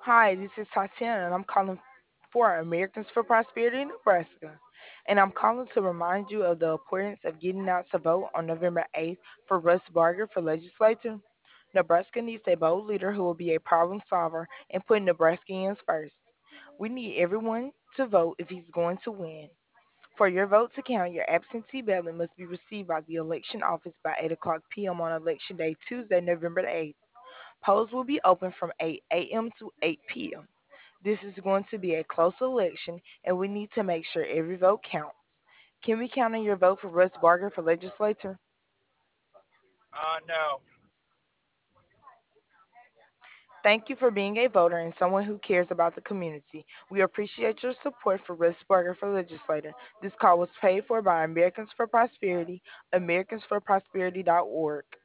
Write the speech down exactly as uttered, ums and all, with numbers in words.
Hi, this is Tatiana, and I'm calling for Americans for Prosperity in Nebraska. And I'm calling to remind you of the importance of getting out to vote on November eighth for Russ Barger for legislature. Nebraska needs a bold leader who will be a problem solver and put Nebraskans first. We need everyone to vote if he's going to win. For your vote to count, your absentee ballot must be received by the election office by eight o'clock p m on Election Day, Tuesday, November eighth. Polls will be open from eight a m to eight p m. This is going to be a close election, and we need to make sure every vote counts. Can we count on your vote for Russ Barger for legislature? Uh, no. Thank you for being a voter and someone who cares about the community. We appreciate your support for Russ Barger for legislator. This call was paid for by Americans for Prosperity, americans for prosperity dot org.